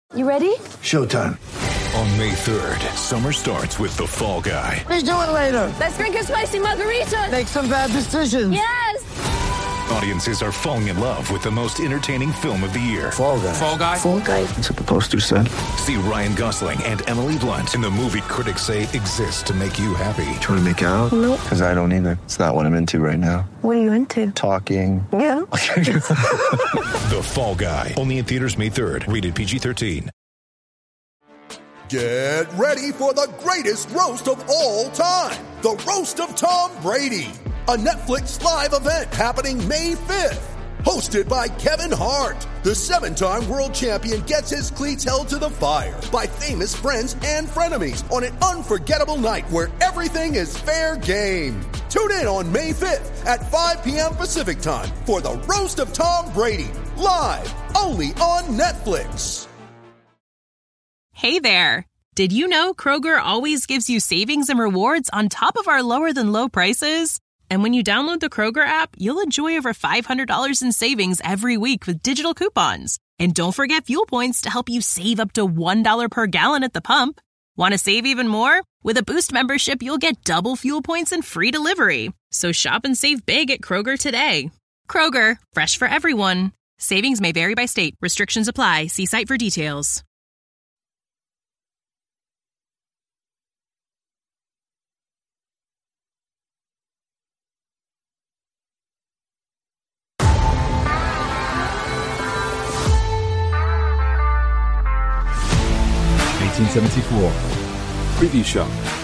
You ready? Showtime. On May 3rd, summer starts with The Fall Guy. Let's do it later. Let's drink a spicy margarita. Make some bad decisions. Yes! Audiences are falling in love with the most entertaining film of the year. Fall Guy. Fall Guy? Fall Guy. That's what the poster said. See Ryan Gosling and Emily Blunt in the movie critics say exists to make you happy. Trying to make it out? Nope. Because I don't either. It's not what I'm into right now. What are you into? Talking. Yeah. The Fall Guy. Only in theaters May 3rd. Rated PG-13. Get ready for the greatest roast of all time. The Roast of Tom Brady. A Netflix live event happening May 5th. Hosted by Kevin Hart. The 7-time world champion gets his cleats held to the fire by famous friends and frenemies on an unforgettable night where everything is fair game. Tune in on May 5th at 5 p.m. Pacific time for the Roast of Tom Brady. Live only on Netflix. Hey there! Did you know Kroger always gives you savings and rewards on top of our lower-than-low prices? And when you download the Kroger app, you'll enjoy over $500 in savings every week with digital coupons. And don't forget fuel points to help you save up to $1 per gallon at the pump. Want to save even more? With a Boost membership, you'll get double fuel points and free delivery. So shop and save big at Kroger today. Kroger, fresh for everyone. Savings may vary by state. Restrictions apply. See site for details. Preview show.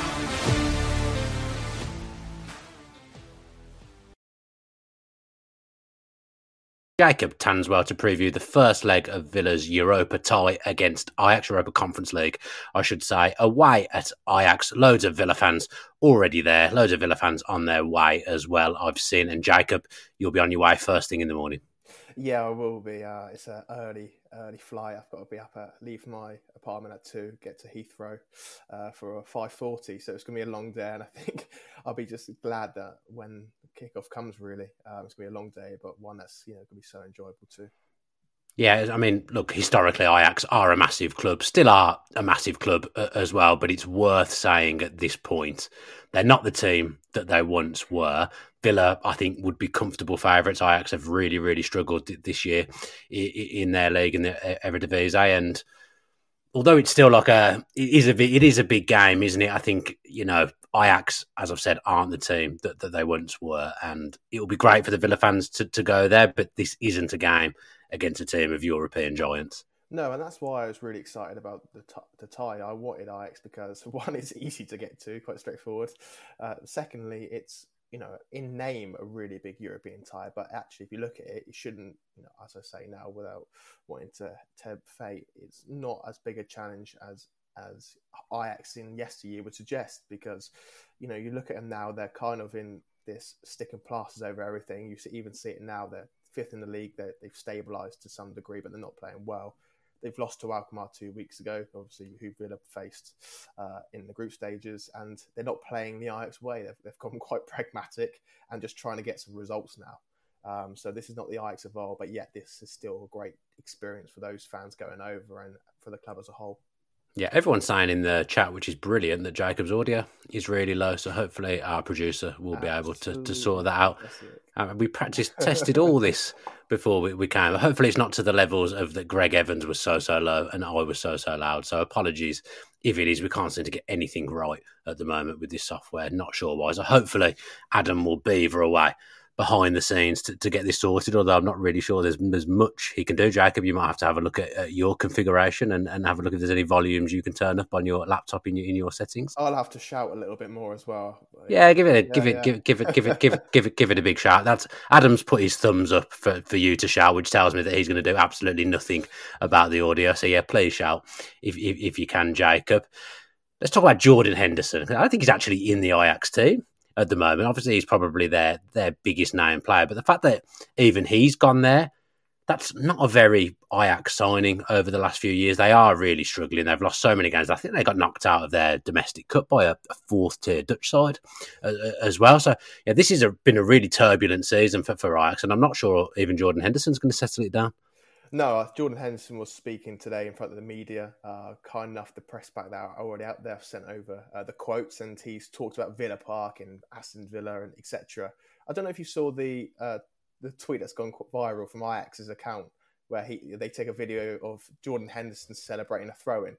Jacob Tanswell to preview the first leg of Villa's Europa tie against Ajax, Europa Conference League, I should say, away at Ajax. Loads of Villa fans already there, loads of Villa fans on their way as well, I've seen. And Jacob, you'll be on your way first thing in the morning. Yeah, I will be. It's an early flight. I've got to be up leave my apartment at 2, get to Heathrow for a 5:40. So it's going to be a long day, and I think I'll be just glad that when kickoff comes, really, it's going to be a long day, but one that's going to be so enjoyable too. Yeah, I mean, look, historically Ajax are a massive club, still are a massive club as well, but it's worth saying at this point, they're not the team that they once were. Villa, I think, would be comfortable favourites. Ajax have really, really struggled this year in their league, in the Eredivisie, and although it's still like it is a big game, isn't it? I think, Ajax, as I've said, aren't the team that they once were, and it will be great for the Villa fans to go there, but this isn't a game against a team of European giants. No, and that's why I was really excited about the tie. I wanted Ajax because, one, it's easy to get to, quite straightforward. Secondly, it's, in name, a really big European tie. But actually, if you look at it, it shouldn't, as I say now, without wanting to tempt fate, it's not as big a challenge as Ajax in yesteryear would suggest. Because, you look at them now, they're kind of in this stick and plasters over everything. You even see it now. They're 5th in the league. They've stabilised to some degree, but they're not playing well. They've lost to Alkmaar 2 weeks ago, obviously, who Villa faced in the group stages, and they're not playing the Ajax way. They've gone quite pragmatic and just trying to get some results now. So this is not the Ajax of old, but yet this is still a great experience for those fans going over and for the club as a whole. Yeah, everyone's saying in the chat, which is brilliant, that Jacob's audio is really low. So hopefully our producer will be able to sort that out. We tested all this before we came. Hopefully it's not to the levels of that Greg Evans was so low and I was so loud. So apologies if it is. We can't seem to get anything right at the moment with this software. Not sure why. So hopefully Adam will beaver away behind the scenes to get this sorted, although I'm not really sure there's much he can do. Jacob, you might have to have a look at your configuration and have a look if there's any volumes you can turn up on your laptop in your settings. I'll have to shout a little bit more as well. Yeah, give it a big shout. That's Adam's put his thumbs up for you to shout, which tells me that he's going to do absolutely nothing about the audio. So yeah, please shout if you can, Jacob. Let's talk about Jordan Henderson. I don't think he's actually in the Ajax team at the moment. Obviously, he's probably their biggest name player, but the fact that even he's gone there, that's not a very Ajax signing over the last few years. They are really struggling. They've lost so many games. I think they got knocked out of their domestic cup by a fourth-tier Dutch side as well. So, yeah, this has been a really turbulent season for Ajax, and I'm not sure even Jordan Henderson's going to settle it down. No, Jordan Henderson was speaking today in front of the media. Kind enough, the press pack that are already out there sent over the quotes, and he's talked about Villa Park and Aston Villa and etc. I don't know if you saw the tweet that's gone viral from Ajax's account, where they take a video of Jordan Henderson celebrating a throw-in.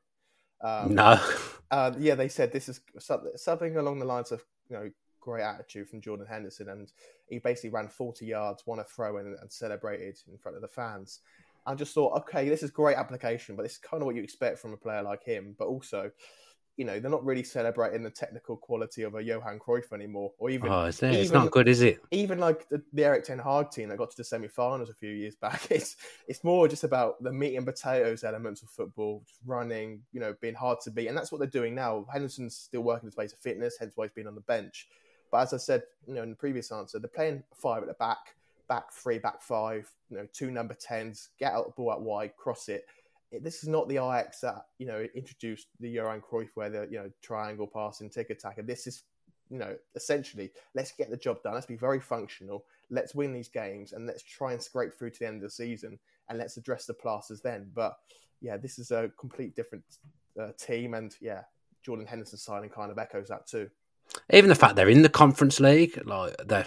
No. Yeah, they said this is something along the lines of, great attitude from Jordan Henderson, and he basically ran 40 yards, won a throw-in, and celebrated in front of the fans. I just thought, okay, this is great application, but this is kind of what you expect from a player like him. But also, they're not really celebrating the technical quality of a Johan Cruyff anymore, or even. Oh, is it? It's not good, is it? Even like the Erik ten Hag team that got to the semi-finals a few years back. It's more just about the meat and potatoes elements of football, just running, being hard to beat, and that's what they're doing now. Henderson's still working his way to fitness, hence why he's been on the bench. But as I said, in the previous answer, they're playing 5 at the back 3, back 5, 2 number 10s, get out the ball out wide, cross it. This is not the Ajax that, introduced the Johan Cruyff where the, triangle passing, tick-attack. And this is, essentially, let's get the job done. Let's be very functional. Let's win these games and let's try and scrape through to the end of the season and let's address the plasters then. But, yeah, this is a complete different team. And, yeah, Jordan Henderson signing kind of echoes that too. Even the fact they're in the Conference League, like the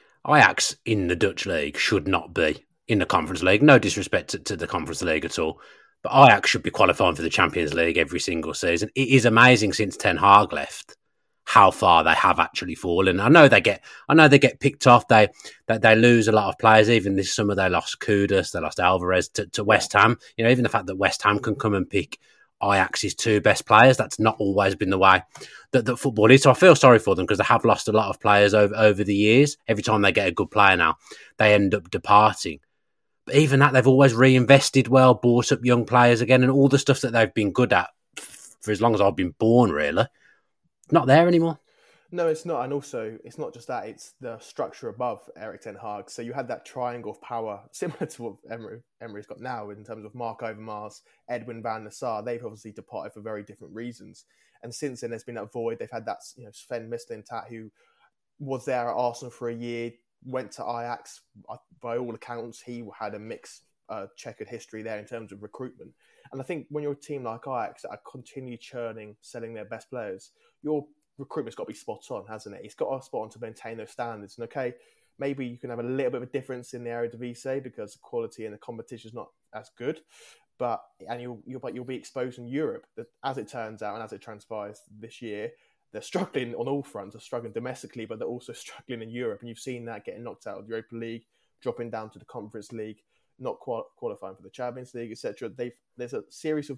Ajax in the Dutch league should not be in the Conference League. No disrespect to the Conference League at all, but Ajax should be qualifying for the Champions League every single season. It is amazing since Ten Hag left how far they have actually fallen. I know they get picked off. They lose a lot of players. Even this summer they lost Kudus, they lost Alvarez to West Ham. Even the fact that West Ham can come and pick Ajax's 2 best players, that's not always been the way that football is. So I feel sorry for them because they have lost a lot of players over the years. Every time they get a good player now, they end up departing. But even that, they've always reinvested well, bought up young players again, and all the stuff that they've been good at for as long as I've been born, really, not there anymore. No, it's not. And also, it's not just that, it's the structure above Erik ten Hag. So you had that triangle of power, similar to what Emery's got now in terms of Mark Overmars, Edwin van der Sar. They've obviously departed for very different reasons. And since then, there's been that void. They've had that, Sven Mislintat, who was there at Arsenal for a year, went to Ajax. By all accounts, he had a mixed checkered history there in terms of recruitment. And I think when you're a team like Ajax that are continue churning, selling their best players, your recruitment's got to be spot on, hasn't it? It's got to be spot on to maintain those standards. And okay, maybe you can have a little bit of a difference in the Eredivisie because the quality and the competition is not as good, but you'll be exposed in Europe. As it turns out and as it transpires this year, they're struggling on all fronts. They're struggling domestically, but they're also struggling in Europe. And you've seen that getting knocked out of the Europa League, dropping down to the Conference League, not qualifying for the Champions League, etc. There's a series of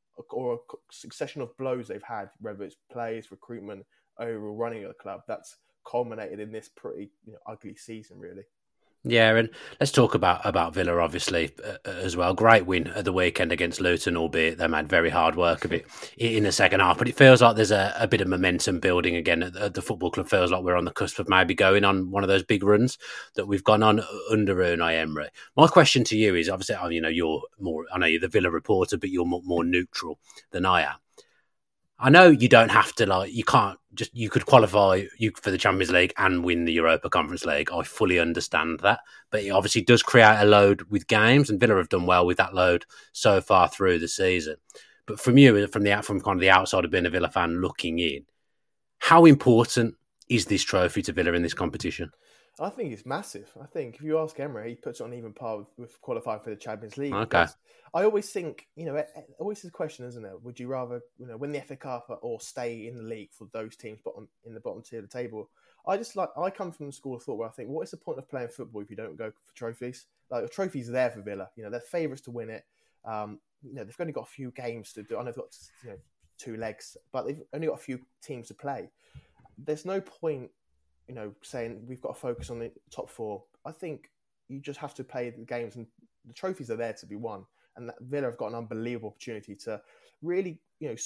or a succession of blows they've had, whether it's players, recruitment, overall running of the club, that's culminated in this pretty ugly season, really. Yeah, and let's talk about Villa, obviously, as well. Great win at the weekend against Luton, albeit they made very hard work of it in the second half. But it feels like there's a bit of momentum building again at the football club. Feels like we're on the cusp of maybe going on one of those big runs that we've gone on under Unai Emery. My question to you is, obviously, you're more, I know you're the Villa reporter, but you're more neutral than I am. I know you don't have to, you could qualify for the Champions League and win the Europa Conference League. I fully understand that. But it obviously does create a load with games, and Villa have done well with that load so far through the season. But from you, from kind of the outside of being a Villa fan looking in, how important is this trophy to Villa in this competition? I think it's massive. I think if you ask Emery, he puts it on even par with qualifying for the Champions League. Okay. I always think, always is a question, isn't it? Would you rather, win the FA Cup or stay in the league for those teams in the bottom tier of the table? I come from the school of thought where I think, what is the point of playing football if you don't go for trophies? Like, the trophies are there for Villa. They're favourites to win it. They've only got a few games to do. I know they've got 2 legs, but they've only got a few teams to play. There's no point saying we've got to focus on the top 4. I think you just have to play the games, and the trophies are there to be won. And Villa have got an unbelievable opportunity to really,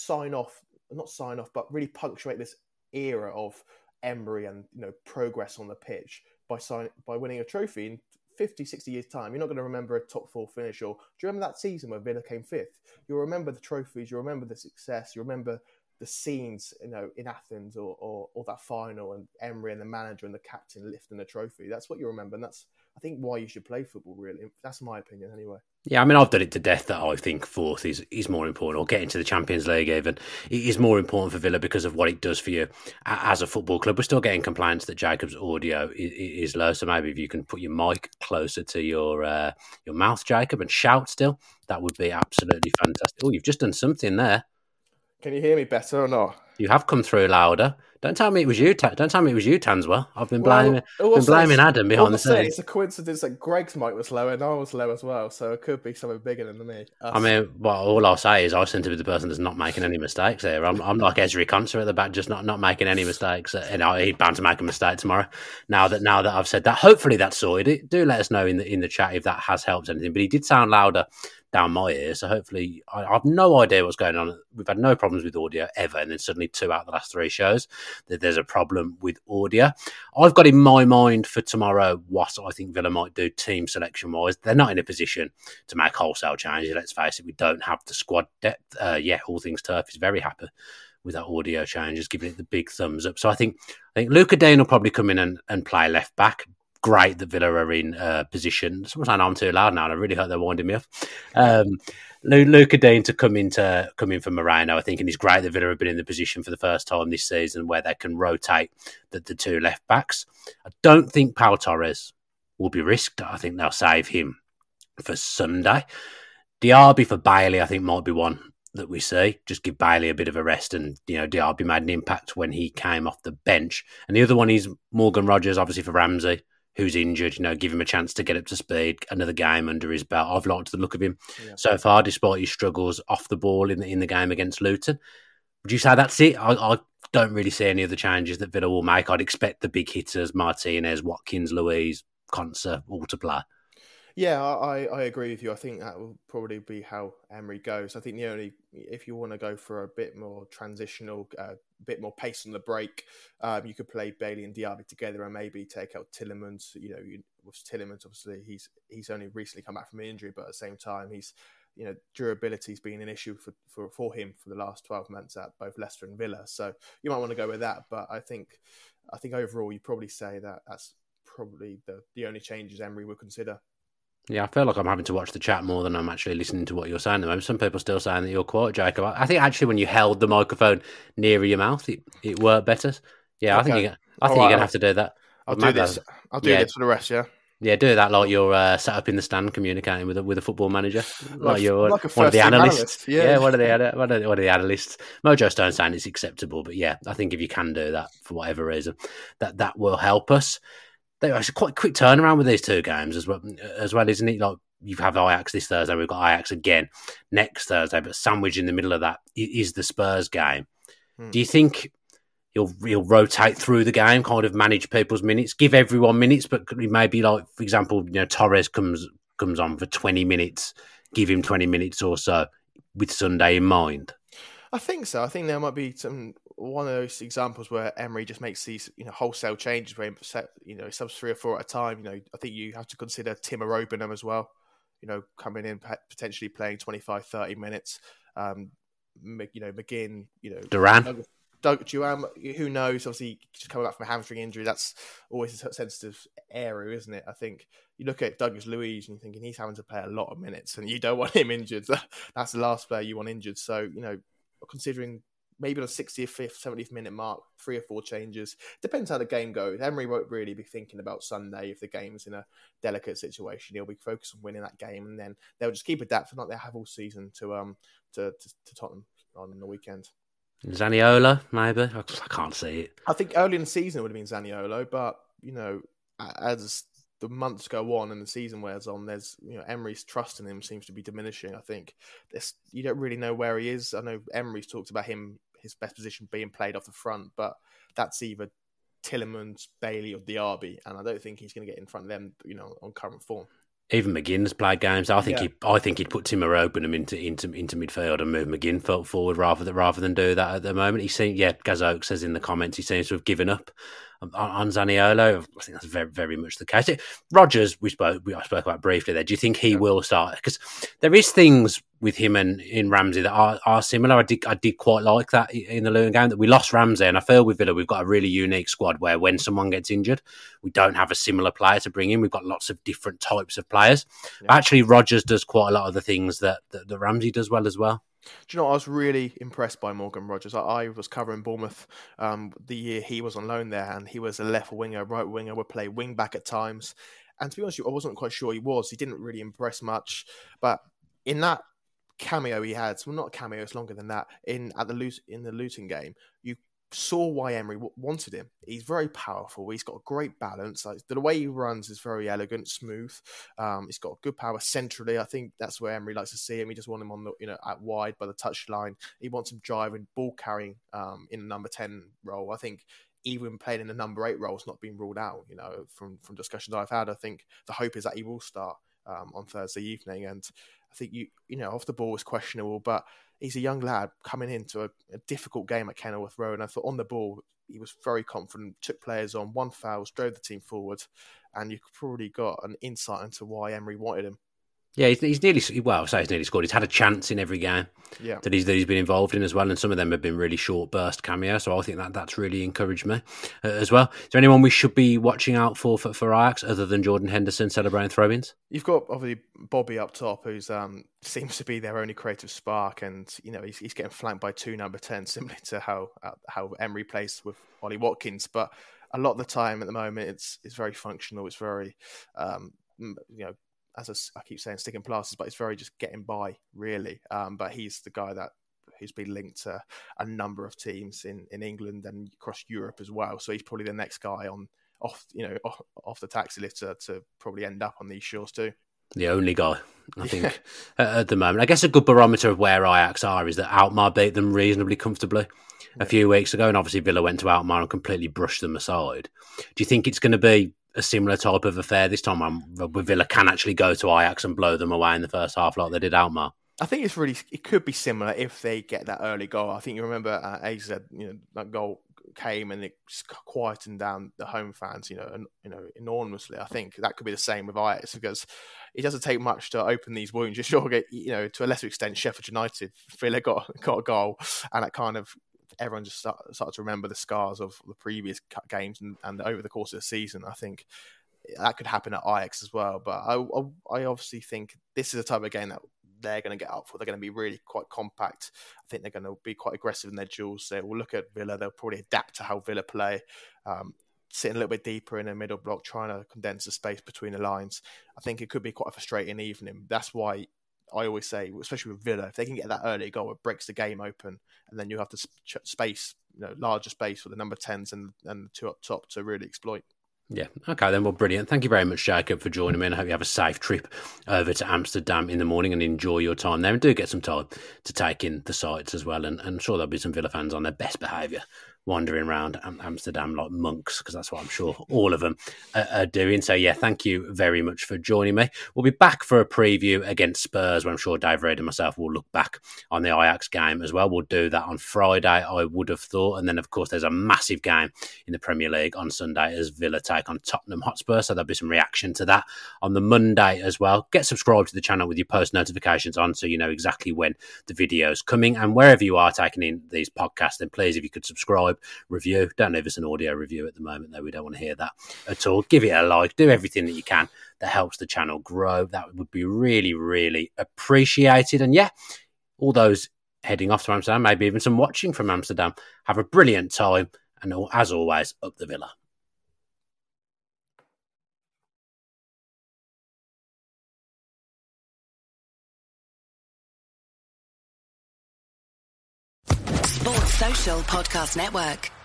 not sign off, but really punctuate this era of Emery and progress on the pitch by winning a trophy in 50, 60 years' time. You're not going to remember a top 4 finish, or do you remember that season where Villa came 5th? You'll remember the trophies, you'll remember the success, you'll remember the scenes, in Athens or that final, and Emery and the manager and the captain lifting the trophy. That's what you remember, and that's, I think, why you should play football, really. That's my opinion, anyway. Yeah, I mean, I've done it to death that I think fourth is more important, or getting to the Champions League even. It is more important for Villa because of what it does for you as a football club. We're still getting complaints that Jacob's audio is low, so maybe if you can put your mic closer to your mouth, Jacob, and shout still, that would be absolutely fantastic. Oh, you've just done something there. Can you hear me better or not? You have come through louder. Don't tell me it was you. Don't tell me it was you, Tanswell. I've been blaming Adam behind the scenes. It's a coincidence that Greg's mic was low and I was low as well, so it could be something bigger than me. I mean, well, all I'll say is I seem to be the person that's not making any mistakes here. I'm like Ezri Konsa at the back, just not making any mistakes. And he's bound to make a mistake tomorrow. Now that I've said that, hopefully that's sorted. Do let us know in the chat if that has helped anything. But he did sound louder down my ear, so hopefully I have no idea what's going on. We've had no problems with audio ever, and then suddenly 2 out of the last 3 shows that there's a problem with audio. I've got in my mind for tomorrow what I think Villa might do team selection wise. They're not in a position to make wholesale changes. Let's face it, we don't have the squad depth. All things turf is very happy with that audio changes, giving it the big thumbs up. So I think Luca Dean will probably come in and play left back. Great that Villa are in position. Someone's saying I'm too loud now, and I really hope they're winding me up. Luca Dean to come in for Moreno, I think, and it's great that Villa have been in the position for the first time this season where they can rotate the 2 left backs. I don't think Pau Torres will be risked. I think they'll save him for Sunday. Diaby for Bailey, I think, might be one that we see. Just give Bailey a bit of a rest, and Diaby made an impact when he came off the bench. And the other one is Morgan Rogers, obviously for Ramsey, who's injured, give him a chance to get up to speed, another game under his belt. I've liked the look of him so far, despite his struggles off the ball in the game against Luton. Would you say that's it? I don't really see any other changes that Villa will make. I'd expect the big hitters, Martinez, Watkins, Luiz, Konsa, all to play. Yeah, I agree with you. I think that will probably be how Emery goes. I think if you want to go for a bit more transitional, a bit more pace on the break, you could play Bailey and Diaby together and maybe take out Tielemans. With Tielemans, obviously he's only recently come back from an injury, but at the same time, he's durability's been an issue for him for the last 12 months at both Leicester and Villa. So you might want to go with that. But I think overall, you probably say that that's probably the only changes Emery would consider. Yeah, I feel like I'm having to watch the chat more than I'm actually listening to what you're saying at the moment. Some people still saying that you're quiet, Jacob. I think actually when you held the microphone nearer your mouth, it worked better. Yeah, okay. I think you're going to have to do that. I'll do this for the rest, yeah? Yeah, do that like you're sat up in the stand communicating with a football manager. Like you're like one of the analysts. Yeah, one of the analysts. Mojo Stone saying it's acceptable, but yeah, I think if you can do that for whatever reason, that will help us. It's a quite quick turnaround with these 2 games as well, isn't it? Like you have Ajax this Thursday, we've got Ajax again next Thursday, but sandwiched in the middle of that is the Spurs game. Do you think he'll rotate through the game, kind of manage people's minutes, give everyone minutes, but maybe like, for example, Torres comes on for 20 minutes, give him 20 minutes or so with Sunday in mind? I think so. I think there might be one of those examples where Emery just makes these wholesale changes where he subs 3 or 4 at a time. I think you have to consider Timo Robenham as well. Coming in potentially playing 25, 30 minutes. McGinn. Duran. Duran, who knows? Obviously, just coming back from a hamstring injury, that's always a sensitive area, isn't it? I think you look at Douglas Luiz and you're thinking he's having to play a lot of minutes, and you don't want him injured. That's the last player you want injured. So considering maybe on the 65th, 70th minute mark, 3 or 4 changes. Depends how the game goes. Emery won't really be thinking about Sunday if the game's in a delicate situation. He'll be focused on winning that game, and then they'll just keep adapting like they have all season to Tottenham on the weekend. Zaniolo, maybe? I can't see it. I think early in the season it would have been Zaniolo, but, as the months go on and the season wears on, there's Emery's trust in him seems to be diminishing. I think you don't really know where he is. I know Emery's talked about his best position being played off the front, but that's either Tielemans, Bailey, or Diaby, and I don't think he's going to get in front of them, on current form. Even McGinn's played games. I think he'd put Timo Robenham into midfield and move McGinn forward rather than do that at the moment. He seems, Gazoak says in the comments, he seems to have given up on Zaniolo. I think that's very, very much the case. Rodgers, I spoke about briefly there. Do you think he will start? Because there is things with him and in Ramsey that are similar. I did quite like that in the Luton game, that we lost Ramsey, and I feel with Villa we've got a really unique squad where when someone gets injured, we don't have a similar player to bring in. We've got lots of different types of players. Yeah. Actually, Rodgers does quite a lot of the things that Ramsey does well as well. Do you know what? I was really impressed by Morgan Rodgers. I was covering Bournemouth the year he was on loan there, and he was a left winger, right winger, would play wing back at times. And to be honest with you, I wasn't quite sure he was. He didn't really impress much. But in that cameo he had, well, not a cameo, it's longer than that, in the Luton game, you saw why Emery wanted him. He's very powerful. He's got a great balance. Like, the way he runs is very elegant, smooth. He's got good power centrally. I think that's where Emery likes to see him. He just wants him on the, at wide by the touchline. He wants him driving, ball carrying in a number 10 role. I think even playing in the number 8 role has not been ruled out. From discussions I've had, I think the hope is that he will start on Thursday evening. And I think off the ball is questionable, but he's a young lad coming into a difficult game at Kenilworth Road. And I thought on the ball, he was very confident, took players on, won fouls, drove the team forward. And you've probably got an insight into why Emery wanted him. Yeah, he's nearly scored. He's had a chance in every game that he's been involved in as well, and some of them have been really short burst cameos. So I think that's really encouraged me as well. Is there anyone we should be watching out for Ajax other than Jordan Henderson celebrating throw-ins? You've got obviously Bobby up top, who's seems to be their only creative spark, and he's getting flanked by 2 number 10, similar to how Emery plays with Ollie Watkins. But a lot of the time at the moment, it's very functional. It's very as I keep saying, sticking plasters, but it's very just getting by, really. But he's the guy who's been linked to a number of teams in England and across Europe as well. So he's probably the next guy off the taxi list to probably end up on these shores too. The only guy, I think, at the moment. I guess a good barometer of where Ajax are is that Alkmaar beat them reasonably comfortably a few weeks ago, and obviously Villa went to Alkmaar and completely brushed them aside. Do you think it's going to be a similar type of affair this time, where Villa can actually go to Ajax and blow them away in the first half like they did Alkmaar? I think it could be similar if they get that early goal. I think you remember AZ, that goal came and it quietened down the home fans, enormously. I think that could be the same with Ajax, because it doesn't take much to open these wounds. You sure get, to a lesser extent, Sheffield United, Villa got a goal, and that kind of everyone just started to remember the scars of the previous games and over the course of the season. I think that could happen at Ajax as well. But I obviously think this is a type of game that they're going to get up for. They're going to be really quite compact. I think they're going to be quite aggressive in their duels. So we'll look at Villa. They'll probably adapt to how Villa play, sitting a little bit deeper in the middle block, trying to condense the space between the lines. I think it could be quite a frustrating evening. That's why I always say, especially with Villa, if they can get that early goal, it breaks the game open, and then you have the space, larger space for the number 10s and the 2 up top to really exploit. Yeah. Okay, then. Well, brilliant. Thank you very much, Jacob, for joining me, and I hope you have a safe trip over to Amsterdam in the morning and enjoy your time there, and do get some time to take in the sights as well. And I'm sure there'll be some Villa fans on their best behaviour wandering around Amsterdam like monks, because that's what I'm sure all of them are doing. So, yeah, thank you very much for joining me. We'll be back for a preview against Spurs, where I'm sure Dave Reid and myself will look back on the Ajax game as well. We'll do that on Friday, I would have thought. And then, of course, there's a massive game in the Premier League on Sunday as Villa take on Tottenham Hotspur. So there'll be some reaction to that on the Monday as well. Get subscribed to the channel with your post notifications on, so you know exactly when the video's coming. And wherever you are taking in these podcasts, then please, if you could subscribe, review. Don't leave us an audio review at the moment, though. We don't want to hear that at all. Give it a like. Do everything that you can that helps the channel grow. That would be really, really appreciated. And yeah, all those heading off to Amsterdam, maybe even some watching from Amsterdam, have a brilliant time. And as always, up the Villa. Sports Social Podcast Network.